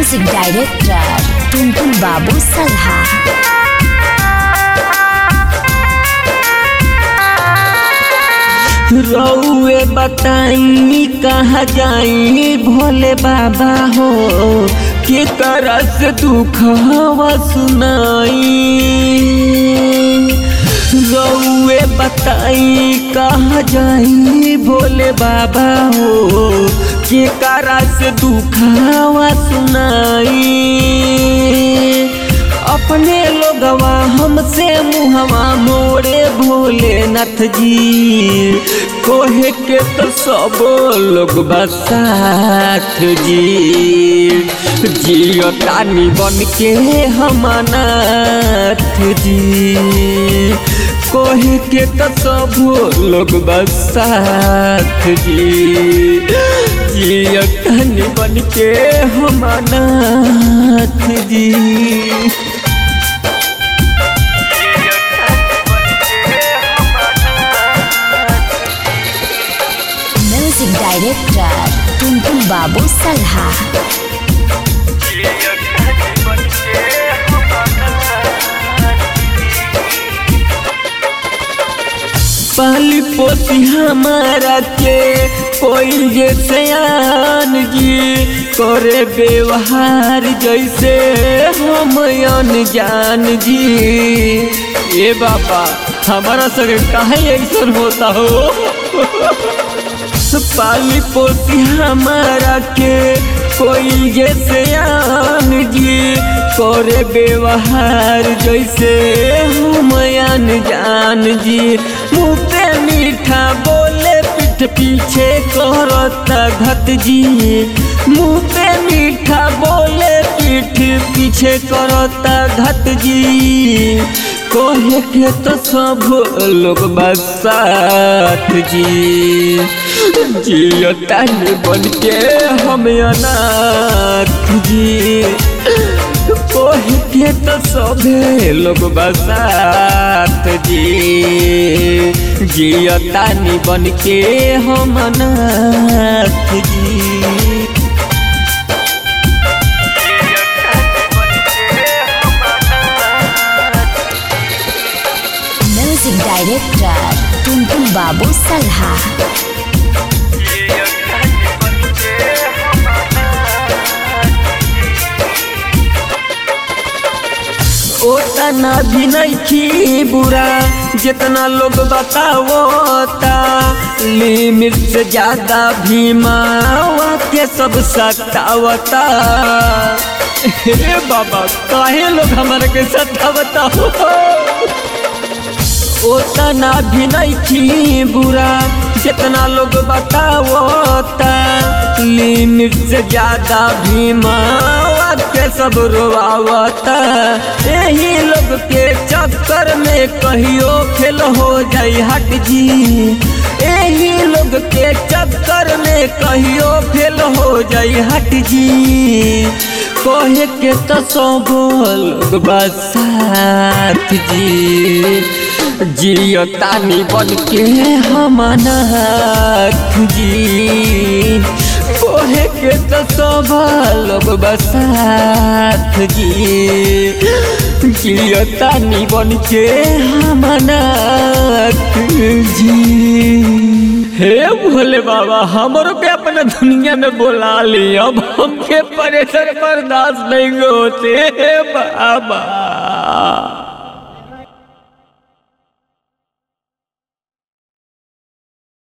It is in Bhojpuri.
म्यूजिक डायरेक्टर टुनटुन बाबू सल्हा। रउए बताई कहाँ जाई भोले बाबा हो के करस दुख हवा सुनाई। रउए बताई कहाँ जाई भोले बाबा हो के करस दुख हवा सुनाई। अपने लोगवा हमसे मुहवा मोड़े भोलेनाथ जी कोहे के तो सब लोग बसाथ जी जियो तानी बन के हमनाथ जी कोहे के तो सब लोग बसाथ जी जियो तानी बन के हमनाथ जी। म्यूजिक डायरेक्टर टुनटुन बाबू सल्हा। पाली पोसी हमारा के कोई जे सयान जी करे व्यवहार जैसे हम अनजान जी। ये बाबा हमारा संग काहे ऐसा होता हो। पाली पोसी हमारा के कोई जैसे आन जी करे व्यवहार जैसे हम अनजान जी। मुँह पे मीठा बोले पीठ पीछे करता घत जी। मुँह पे मीठा बोले पीठ पीछे करता घत जी कोहे के तो सब लोग बसात जी जियो तानी बन के हम अनाथ जी कोहे के तो सभे लोग बसात जी जियो तानी बन के हम अनाथ जी। म्यूजिक डायरेक्टर टुनटुन बाबू सल्हा। ओतना भी नहीं थी बुरा जितना लोग बतावता लिमिट से ज्यादा भी मावा के सब सतावता। हे बाबा काहे लोग हमारे के सतावता हो। ओतना भी नहीं थी बुरा जितना लोग बतावता लिमिट से ज्यादा भी मावा के सब रोवावता। यही लोग के चक्कर में कहियो फेल हो जाई हट जी। यही लोग के चक्कर में कहियो फेल हो जाई हट जी कोहे के तो सब लोग बसात जी जियो तानी बन के हमनाथ जी कोहे के तो सब लोग बसात जी जियो तानी बन के हमनाथ जी। हे भोले बाबा हमरो के अपने दुनिया में बुला ली अब हमके परेशान बर्दाश्त नहीं होते बाबा।